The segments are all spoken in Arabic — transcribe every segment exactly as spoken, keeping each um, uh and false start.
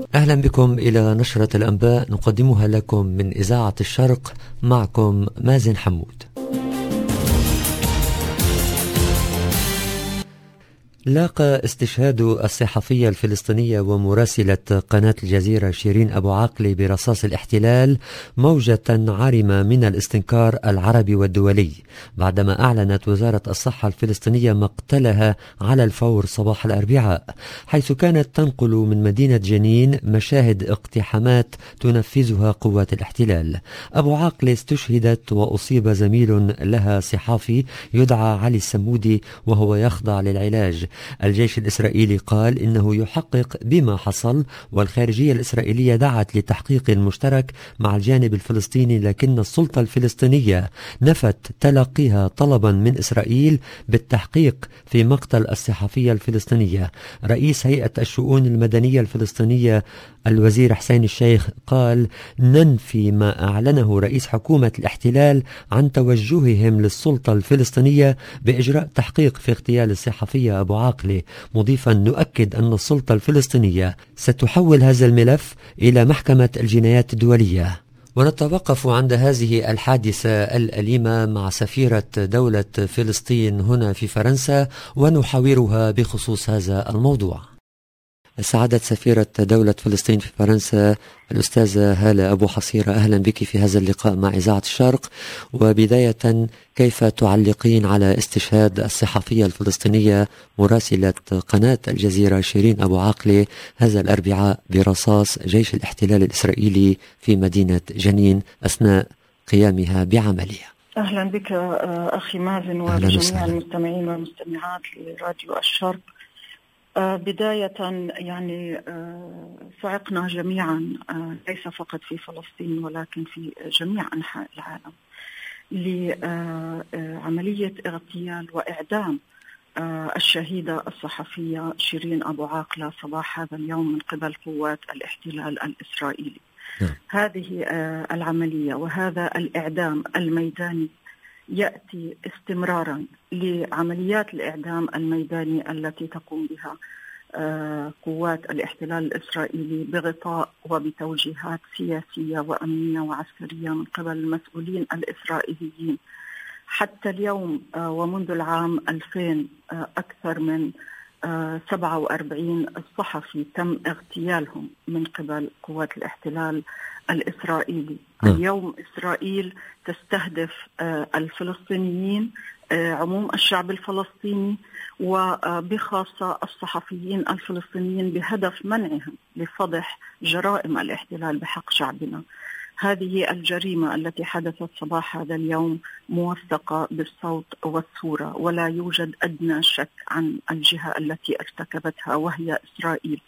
أهلا بكم إلى نشرة الأنباء نقدمها لكم من إذاعة الشرق، معكم مازن حمود. لاقى استشهاد الصحفية الفلسطينية ومراسلة قناة الجزيرة شيرين أبو عاقلة برصاص الاحتلال موجة عارمة من الاستنكار العربي والدولي، بعدما أعلنت وزارة الصحة الفلسطينية مقتلها على الفور صباح الأربعاء، حيث كانت تنقل من مدينة جنين مشاهد اقتحامات تنفذها قوات الاحتلال. أبو عاقلة استشهدت وأصيب زميل لها صحافي يدعى علي السمودي وهو يخضع للعلاج. الجيش الإسرائيلي قال إنه يحقق بما حصل، والخارجية الإسرائيلية دعت لتحقيق مشترك مع الجانب الفلسطيني، لكن السلطة الفلسطينية نفت تلقيها طلبا من إسرائيل بالتحقيق في مقتل الصحفية الفلسطينية. رئيس هيئة الشؤون المدنية الفلسطينية الوزير حسين الشيخ قال: ننفي ما أعلنه رئيس حكومة الاحتلال عن توجههم للسلطة الفلسطينية بإجراء تحقيق في اغتيال الصحفية أبو عاقلة، مضيفا: نؤكد أن السلطة الفلسطينية ستحول هذا الملف إلى محكمة الجنايات الدولية. ونتوقف عند هذه الحادثة الأليمة مع سفيرة دولة فلسطين هنا في فرنسا ونحاورها بخصوص هذا الموضوع. سعادة سفيرة دولة فلسطين في فرنسا الأستاذة هالة أبو حصيرة، أهلا بك في هذا اللقاء مع إذاعة الشرق. وبداية، كيف تعلقين على استشهاد الصحفية الفلسطينية مراسلة قناة الجزيرة شيرين أبو عاقلة هذا الأربعاء برصاص جيش الاحتلال الإسرائيلي في مدينة جنين أثناء قيامها بعملها؟ أهلا بك أخي مازن وجميع المستمعين والمستمعات لراديو الشرق. بداية يعني صعقنا جميعا، ليس فقط في فلسطين ولكن في جميع أنحاء العالم، لعملية اغتيال وإعدام الشهيدة الصحفية شيرين أبو عاقلة صباح هذا اليوم من قبل قوات الاحتلال الإسرائيلي. هذه العملية وهذا الإعدام الميداني يأتي استمرارا لعمليات الإعدام الميداني التي تقوم بها قوات الاحتلال الإسرائيلي بغطاء وبتوجيهات سياسية وأمنية وعسكرية من قبل المسؤولين الإسرائيليين. حتى اليوم ومنذ العام ألفين أكثر من سبعة وأربعين صحفي تم اغتيالهم من قبل قوات الاحتلال الإسرائيلي. م. اليوم إسرائيل تستهدف الفلسطينيين، عموم الشعب الفلسطيني، وبخاصة الصحفيين الفلسطينيين بهدف منعهم لفضح جرائم الاحتلال بحق شعبنا. هذه الجريمة التي حدثت صباح هذا اليوم موثقة بالصوت والصورة، ولا يوجد أدنى شك عن الجهة التي ارتكبتها وهي إسرائيل.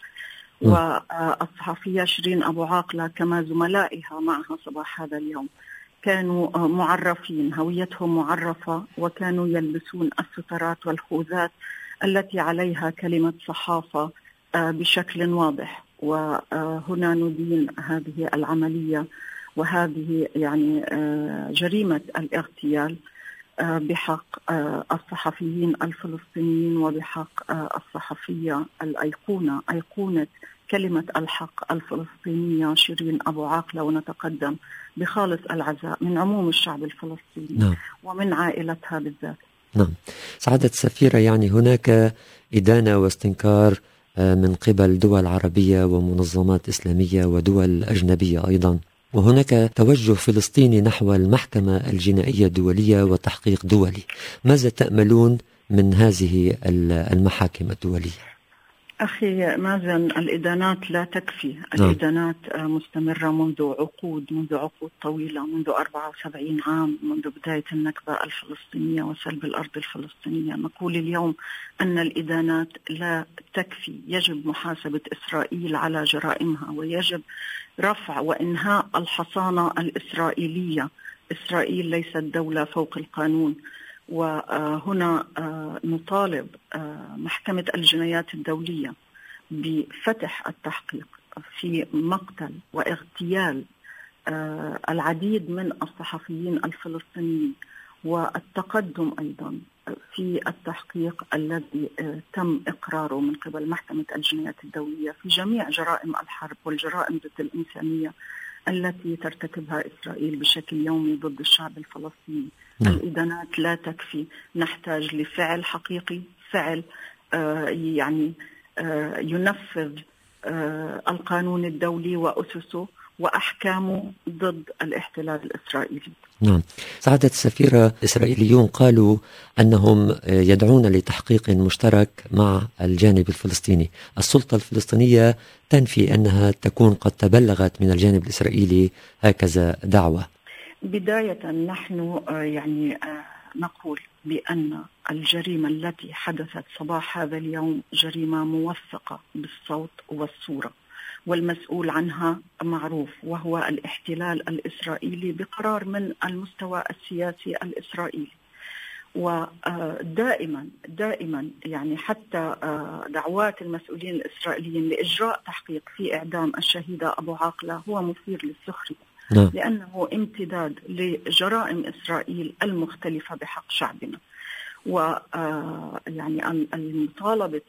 والصحفية شيرين أبو عاقلة كما زملائها معها صباح هذا اليوم كانوا معرفين، هويتهم معرفة، وكانوا يلبسون السترات والخوذات التي عليها كلمة صحافة بشكل واضح. وهنا ندين هذه العملية وهذه يعني جريمة الاغتيال بحق الصحفيين الفلسطينيين وبحق الصحفية الأيقونة أيقونة كلمة الحق الفلسطينية شيرين أبو عاقلة، ونتقدم بخالص العزاء من عموم الشعب الفلسطيني. نعم. ومن عائلتها بالذات. نعم. سعادة السفيرة، يعني هناك إدانة واستنكار من قبل دول عربية ومنظمات إسلامية ودول أجنبية أيضا، وهناك توجه فلسطيني نحو المحكمة الجنائية الدولية وتحقيق دولي. ماذا تأملون من هذه المحاكم الدولية؟ أخي مازن، الإدانات لا تكفي. الإدانات مستمرة منذ عقود منذ عقود طويلة، منذ أربعة وسبعين عام، منذ بداية النكبة الفلسطينية وسلب الأرض الفلسطينية. نقول اليوم أن الإدانات لا تكفي، يجب محاسبة إسرائيل على جرائمها، ويجب رفع وإنهاء الحصانة الإسرائيلية. إسرائيل ليست دولة فوق القانون. وهنا نطالب محكمة الجنايات الدولية بفتح التحقيق في مقتل واغتيال العديد من الصحفيين الفلسطينيين، والتقدم أيضا في التحقيق الذي تم إقراره من قبل محكمة الجنايات الدولية في جميع جرائم الحرب والجرائم ضد الإنسانية التي ترتكبها إسرائيل بشكل يومي ضد الشعب الفلسطيني. نعم. الإدانات لا تكفي، نحتاج لفعل حقيقي، فعل آه يعني آه ينفذ آه القانون الدولي وأسسه وأحكامه ضد الاحتلال الإسرائيلي. نعم. سعادة السفيرة، إسرائيليون قالوا أنهم يدعون لتحقيق مشترك مع الجانب الفلسطيني. السلطة الفلسطينية تنفي أنها تكون قد تبلغت من الجانب الإسرائيلي هكذا دعوة. بداية نحن يعني نقول بأن الجريمة التي حدثت صباح هذا اليوم جريمة موثقة بالصوت والصورة، والمسؤول عنها معروف وهو الاحتلال الإسرائيلي بقرار من المستوى السياسي الإسرائيلي. ودائما دائما يعني حتى دعوات المسؤولين الإسرائيليين لإجراء تحقيق في إعدام الشهيدة أبو عاقلة هو مثير للسخرية، نعم. لأنه امتداد لجرائم إسرائيل المختلفة بحق شعبنا. ويعني المطالبة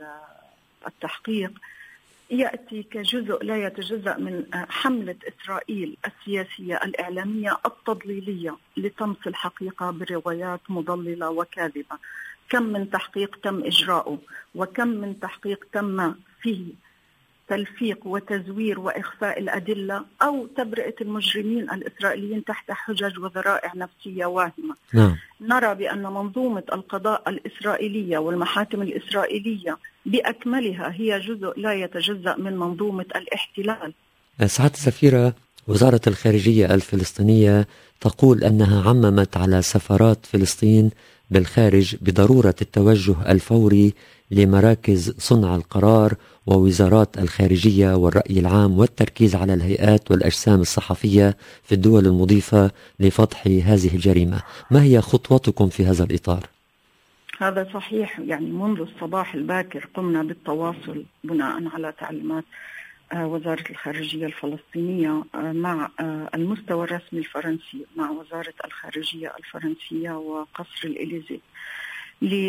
التحقيق يأتي كجزء لا يتجزأ من حملة إسرائيل السياسية الإعلامية التضليلية لطمس الحقيقة بروايات مضللة وكاذبة. كم من تحقيق تم إجراؤه، وكم من تحقيق تم فيه تلفيق وتزوير وإخفاء الأدلة أو تبرئة المجرمين الإسرائيليين تحت حجج وذرائع نفسية واهمة. نعم. نرى بأن منظومة القضاء الإسرائيلية والمحاكم الإسرائيلية بأكملها هي جزء لا يتجزأ من منظومة الاحتلال. سعادة السفيرة، وزارة الخارجية الفلسطينية تقول أنها عممت على سفارات فلسطين بالخارج بضرورة التوجه الفوري لمراكز صنع القرار ووزارات الخارجية والرأي العام والتركيز على الهيئات والأجسام الصحفية في الدول المضيفة لفضح هذه الجريمة. ما هي خطوتكم في هذا الإطار؟ هذا صحيح، يعني منذ الصباح الباكر قمنا بالتواصل بناء على تعليمات وزارة الخارجية الفلسطينية مع المستوى الرسمي الفرنسي، مع وزارة الخارجية الفرنسية وقصر الإليزي لي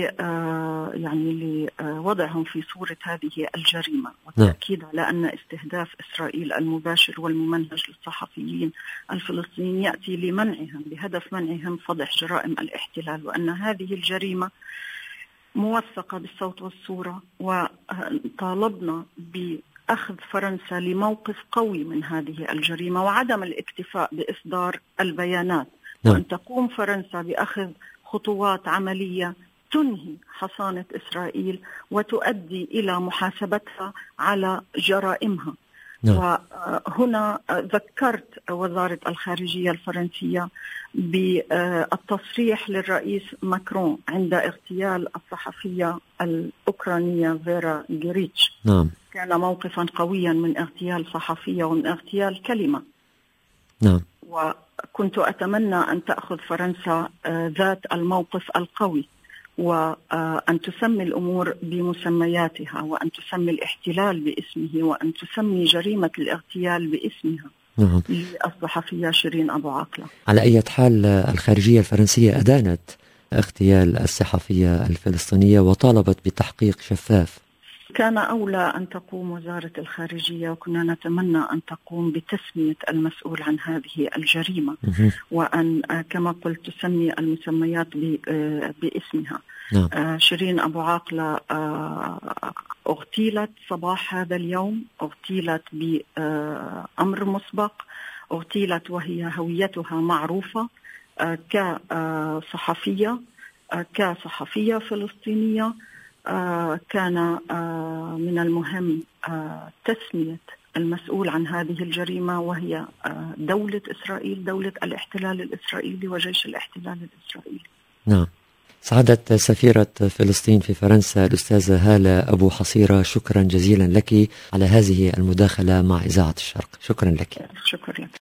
يعني لوضعهم في صورة هذه الجريمة، والتأكيد على أن استهداف إسرائيل المباشر والممنهج للصحفيين الفلسطينيين يأتي لمنعهم بهدف منعهم فضح جرائم الاحتلال، وأن هذه الجريمة موثقة بالصوت والصورة. وطالبنا بأخذ فرنسا لموقف قوي من هذه الجريمة وعدم الاكتفاء بإصدار البيانات، وأن تقوم فرنسا بأخذ خطوات عملية تنهي حصانة إسرائيل وتؤدي إلى محاسبتها على جرائمها. نعم. وهنا ذكرت وزارة الخارجية الفرنسية بالتصريح للرئيس ماكرون عند اغتيال الصحفية الأوكرانية فيرا جيريتش. نعم. كان موقفا قويا من اغتيال صحفية ومن اغتيال كلمة. نعم. وكنت أتمنى أن تأخذ فرنسا ذات الموقف القوي، وأن تسمي الأمور بمسمياتها، وأن تسمي الاحتلال باسمه، وأن تسمي جريمة الاغتيال باسمها. نعم. للصحفية شيرين أبو عاقلة. على أي حال الخارجية الفرنسية أدانت اغتيال الصحفية الفلسطينية وطالبت بتحقيق شفاف. كان أولى أن تقوم وزارة الخارجية، وكنا نتمنى أن تقوم بتسمية المسؤول عن هذه الجريمة، وأن كما قلت تسمي المسميات باسمها. نعم. شيرين أبو عاقلة اغتيلت صباح هذا اليوم، اغتيلت بأمر مسبق، اغتيلت وهي هويتها معروفة كصحفية كصحفية فلسطينية. آه كان آه من المهم آه تسمية المسؤول عن هذه الجريمة، وهي آه دولة إسرائيل، دولة الاحتلال الإسرائيلي وجيش الاحتلال الإسرائيلي. نعم. سعادة سفيرة فلسطين في فرنسا الأستاذة هالة أبو حصيرة، شكرا جزيلا لك على هذه المداخلة مع إذاعة الشرق. شكرا لك. شكرا لك.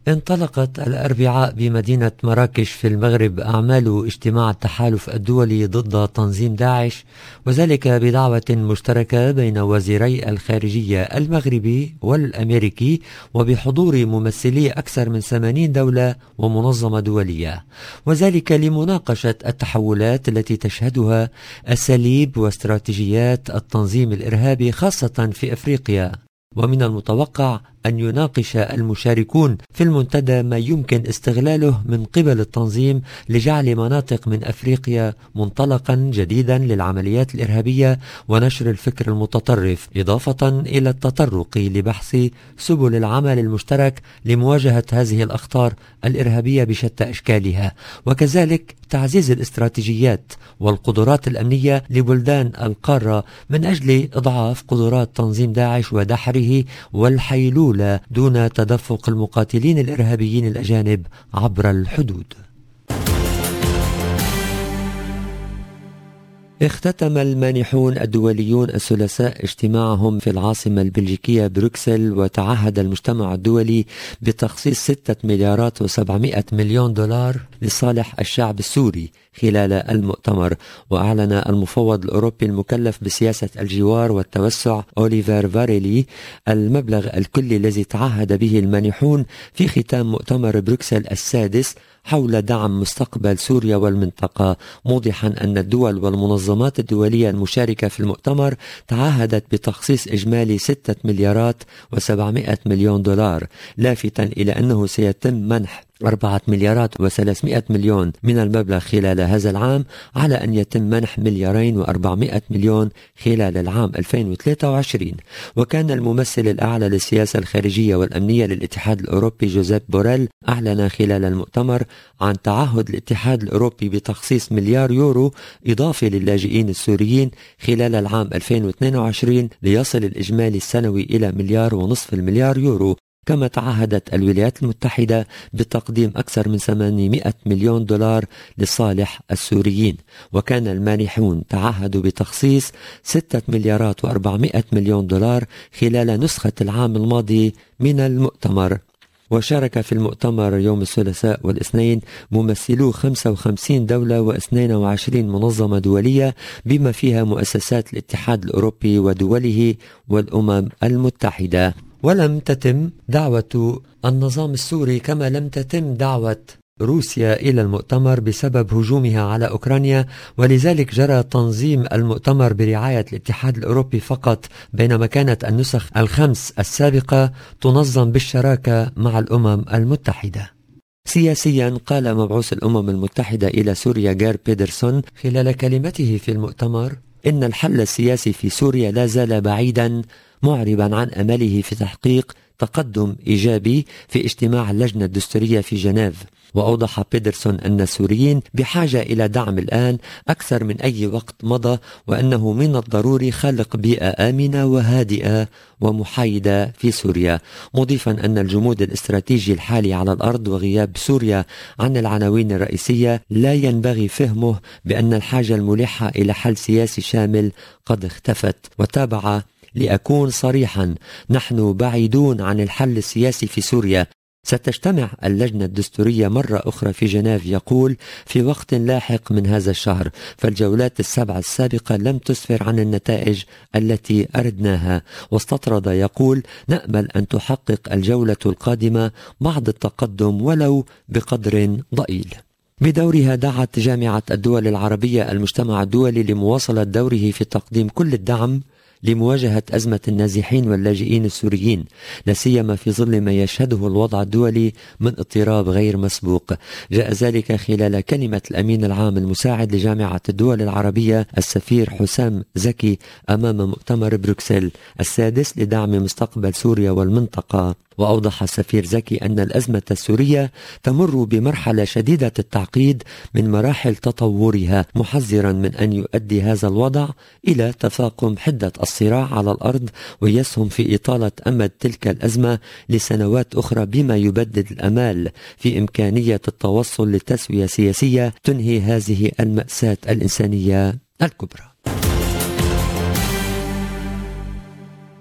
انطلقت الأربعاء بمدينة مراكش في المغرب أعمال اجتماع التحالف الدولي ضد تنظيم داعش، وذلك بدعوة مشتركة بين وزيري الخارجية المغربي والأمريكي وبحضور ممثلي أكثر من ثمانين دولة ومنظمة دولية، وذلك لمناقشة التحولات التي تشهدها أساليب واستراتيجيات التنظيم الإرهابي خاصة في أفريقيا. ومن المتوقع أن يناقش المشاركون في المنتدى ما يمكن استغلاله من قبل التنظيم لجعل مناطق من أفريقيا منطلقا جديدا للعمليات الإرهابية ونشر الفكر المتطرف، إضافة إلى التطرق لبحث سبل العمل المشترك لمواجهة هذه الأخطار الإرهابية بشتى أشكالها، وكذلك تعزيز الاستراتيجيات والقدرات الأمنية لبلدان القارة من أجل إضعاف قدرات تنظيم داعش ودحره والحيلولة دون تدفق المقاتلين الإرهابيين الأجانب عبر الحدود. اختتم المانحون الدوليون الثلاثاء اجتماعهم في العاصمة البلجيكية بروكسل، وتعهد المجتمع الدولي بتخصيص ستة مليارات وسبعمائة مليون دولار لصالح الشعب السوري خلال المؤتمر. وأعلن المفوض الأوروبي المكلف بسياسة الجوار والتوسع أوليفير فاريلي المبلغ الكلي الذي تعهد به المانحون في ختام مؤتمر بروكسل السادس حول دعم مستقبل سوريا والمنطقة، موضحا أن الدول والمنظمات الدولية المشاركة في المؤتمر تعهدت بتخصيص إجمالي ستة مليارات وسبعمائة مليون دولار، لافتا إلى أنه سيتم منح أربعة مليارات وثلاثمائة مليون من المبلغ خلال هذا العام، على أن يتم منح مليارين وأربعمائة مليون خلال العام ألفين وثلاثة وعشرين. وكان الممثل الأعلى للسياسة الخارجية والأمنية للاتحاد الأوروبي جوزيب بوريل أعلن خلال المؤتمر عن تعهد الاتحاد الأوروبي بتخصيص مليار يورو إضافي للاجئين السوريين خلال العام ألفين واثنين وعشرين ليصل الإجمالي السنوي إلى مليار ونصف المليار يورو. كما تعهدت الولايات المتحدة بتقديم أكثر من ثمانمائة مليون دولار لصالح السوريين. وكان المانحون تعهدوا بتخصيص ستة مليارات وأربعمائة مليون دولار خلال نسخة العام الماضي من المؤتمر. وشارك في المؤتمر يوم الثلاثاء والاثنين ممثلو خمسة وخمسين دولة واثنين وعشرين منظمة دولية بما فيها مؤسسات الاتحاد الأوروبي ودوله والأمم المتحدة. ولم تتم دعوة النظام السوري كما لم تتم دعوة روسيا إلى المؤتمر بسبب هجومها على أوكرانيا، ولذلك جرى تنظيم المؤتمر برعاية الاتحاد الأوروبي فقط، بينما كانت النسخ الخمس السابقة تنظم بالشراكة مع الأمم المتحدة. سياسيا، قال مبعوث الأمم المتحدة إلى سوريا جير بيدرسون خلال كلمته في المؤتمر إن الحل السياسي في سوريا لا زال بعيدا، معربا عن أمله في تحقيق تقدم إيجابي في اجتماع اللجنة الدستورية في جنيف. وأوضح بيدرسون أن السوريين بحاجة إلى دعم الآن أكثر من أي وقت مضى، وأنه من الضروري خلق بيئة آمنة وهادئة ومحايدة في سوريا، مضيفا أن الجمود الاستراتيجي الحالي على الأرض وغياب سوريا عن العناوين الرئيسية لا ينبغي فهمه بأن الحاجة الملحة إلى حل سياسي شامل قد اختفت. وتابع: لأكون صريحا، نحن بعيدون عن الحل السياسي في سوريا. ستجتمع اللجنة الدستورية مرة أخرى في جنيف، يقول، في وقت لاحق من هذا الشهر، فالجولات السبعة السابقة لم تسفر عن النتائج التي أردناها. واستطرد يقول: نأمل أن تحقق الجولة القادمة بعض التقدم ولو بقدر ضئيل. بدورها دعت جامعة الدول العربية المجتمع الدولي لمواصلة دوره في تقديم كل الدعم لمواجهة أزمة النازحين واللاجئين السوريين، لا سيما في ظل ما يشهده الوضع الدولي من اضطراب غير مسبوق. جاء ذلك خلال كلمة الأمين العام المساعد لجامعة الدول العربية السفير حسام زكي أمام مؤتمر بروكسل السادس لدعم مستقبل سوريا والمنطقة. وأوضح السفير زكي أن الأزمة السورية تمر بمرحلة شديدة التعقيد من مراحل تطورها، محذرا من أن يؤدي هذا الوضع إلى تفاقم حدة الصراع على الأرض ويسهم في إطالة أمد تلك الأزمة لسنوات أخرى، بما يبدد الأمال في إمكانية التوصل لتسوية سياسية تنهي هذه المأساة الإنسانية الكبرى.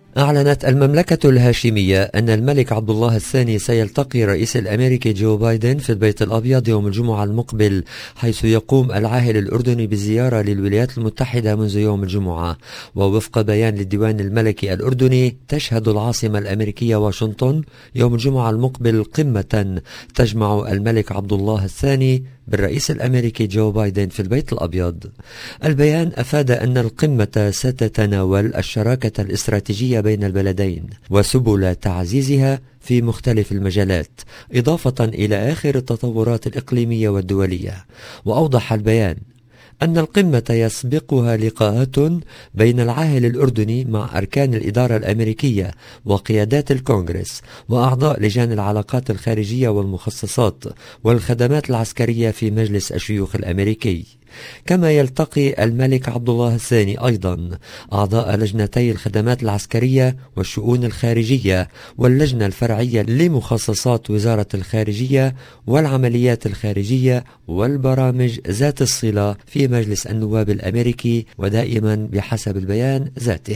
أعلنت المملكة الهاشمية أن الملك عبد الله الثاني سيلتقي الرئيس الأمريكي جو بايدن في البيت الأبيض يوم الجمعة المقبل، حيث يقوم العاهل الأردني بزيارة للولايات المتحدة منذ يوم الجمعة. ووفق بيان للديوان الملكي الأردني، تشهد العاصمة الأمريكية واشنطن يوم الجمعة المقبل قمة تجمع الملك عبد الله الثاني بالرئيس الأمريكي جو بايدن في البيت الأبيض. البيان أفاد أن القمة ستتناول الشراكة الاستراتيجية بين البلدين وسبل تعزيزها في مختلف المجالات، إضافة إلى آخر التطورات الإقليمية والدولية. وأوضح البيان أن القمة يسبقها لقاءات بين العاهل الأردني مع أركان الإدارة الأمريكية وقيادات الكونغرس وأعضاء لجان العلاقات الخارجية والمخصصات والخدمات العسكرية في مجلس الشيوخ الأمريكي. كما يلتقي الملك عبد الله الثاني أيضا أعضاء لجنتي الخدمات العسكرية والشؤون الخارجية واللجنة الفرعية لمخصصات وزارة الخارجية والعمليات الخارجية والبرامج ذات الصلة في مجلس النواب الأمريكي، ودائما بحسب البيان ذاته.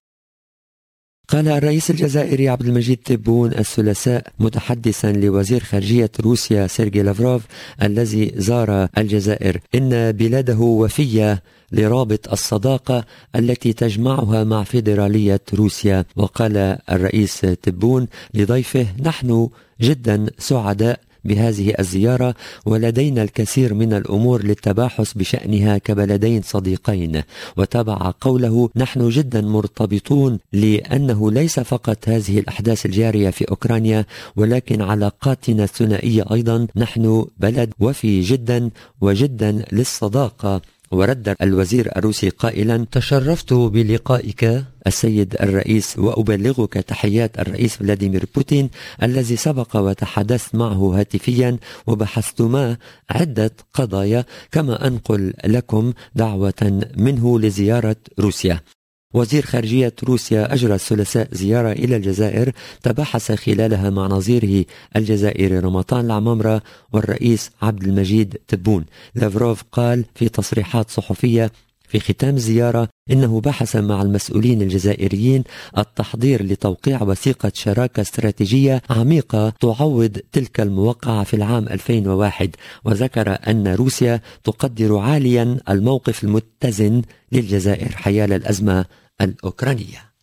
قال الرئيس الجزائري عبد المجيد تبون الثلاثاء متحدثا لوزير خارجية روسيا سيرجي لافروف الذي زار الجزائر إن بلاده وفية لرابط الصداقة التي تجمعها مع فيدرالية روسيا. وقال الرئيس تبون لضيفه: نحن جدا سعداء بهذه الزيارة، ولدينا الكثير من الأمور للتباحث بشأنها كبلدين صديقين. وتابع قوله: نحن جدا مرتبطون، لأنه ليس فقط هذه الأحداث الجارية في أوكرانيا ولكن علاقاتنا الثنائية أيضا. نحن بلد وفي جدا وجدا للصداقة. ورد الوزير الروسي قائلا: تشرفت بلقائك السيد الرئيس، وأبلغك تحيات الرئيس فلاديمير بوتين الذي سبق وتحدثت معه هاتفيا وبحثتما عدة قضايا، كما أنقل لكم دعوة منه لزيارة روسيا. وزير خارجية روسيا أجرى الثلاثاء زيارة إلى الجزائر تباحث خلالها مع نظيره الجزائري رمضان العمامرة والرئيس عبد المجيد تبون. لافروف قال في تصريحات صحفية في ختام الزيارة إنه بحث مع المسؤولين الجزائريين التحضير لتوقيع وثيقة شراكة استراتيجية عميقة تعوض تلك الموقعة في العام ألفين وواحد. وذكر أن روسيا تقدر عاليا الموقف المتزن للجزائر حيال الأزمة الأوكرانية.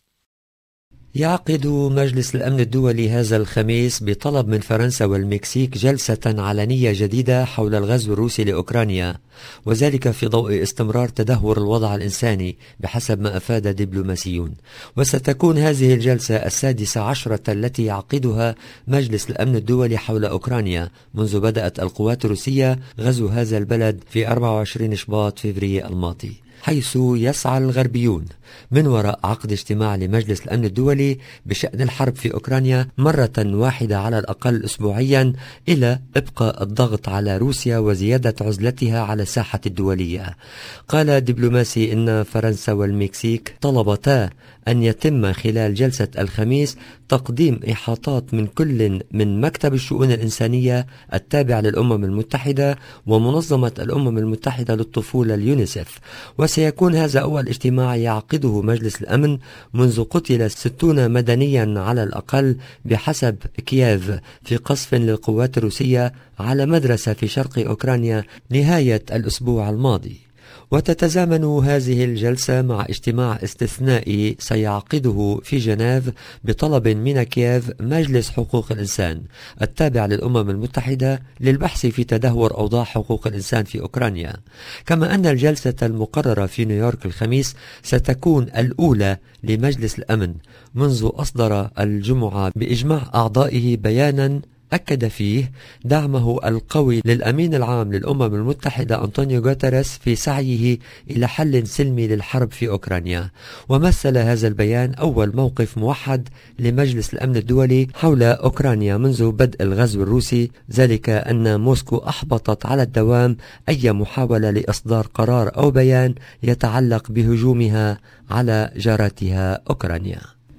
يعقد مجلس الأمن الدولي هذا الخميس بطلب من فرنسا والمكسيك جلسة علنية جديدة حول الغزو الروسي لأوكرانيا، وذلك في ضوء استمرار تدهور الوضع الإنساني بحسب ما أفاد دبلوماسيون. وستكون هذه الجلسة السادسة عشرة التي يعقدها مجلس الأمن الدولي حول أوكرانيا منذ بدأت القوات الروسية غزو هذا البلد في أربعة وعشرين شباط فبراير الماضي، حيث يسعى الغربيون من وراء عقد اجتماع لمجلس الأمن الدولي بشأن الحرب في أوكرانيا مرة واحدة على الأقل أسبوعيا إلى إبقاء الضغط على روسيا وزيادة عزلتها على الساحة الدولية. قال الدبلوماسي إن فرنسا والمكسيك طلبتا أن يتم خلال جلسة الخميس تقديم إحاطات من كل من مكتب الشؤون الإنسانية التابع للأمم المتحدة ومنظمة الأمم المتحدة للطفولة اليونيسف. وسيكون هذا أول اجتماع يعقده مجلس الأمن منذ قتل ستون مدنيا على الأقل بحسب كييف في قصف للقوات الروسية على مدرسة في شرق أوكرانيا نهاية الأسبوع الماضي. وتتزامن هذه الجلسة مع اجتماع استثنائي سيعقده في جنيف بطلب من كييف مجلس حقوق الإنسان التابع للأمم المتحدة للبحث في تدهور أوضاع حقوق الإنسان في أوكرانيا. كما أن الجلسة المقررة في نيويورك الخميس ستكون الأولى لمجلس الأمن منذ أصدر الجمعة بإجماع أعضائه بيانا أكد فيه دعمه القوي للأمين العام للأمم المتحدة أنطونيو غوتيريس في سعيه إلى حل سلمي للحرب في أوكرانيا. ومثل هذا البيان أول موقف موحد لمجلس الأمن الدولي حول أوكرانيا منذ بدء الغزو الروسي، ذلك أن موسكو أحبطت على الدوام أي محاولة لإصدار قرار أو بيان يتعلق بهجومها على جارتها أوكرانيا.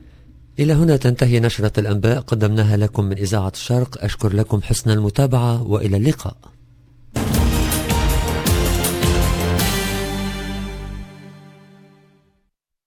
إلى هنا تنتهي نشرة الأنباء قدمناها لكم من إذاعة الشرق. أشكر لكم حسن المتابعة وإلى اللقاء.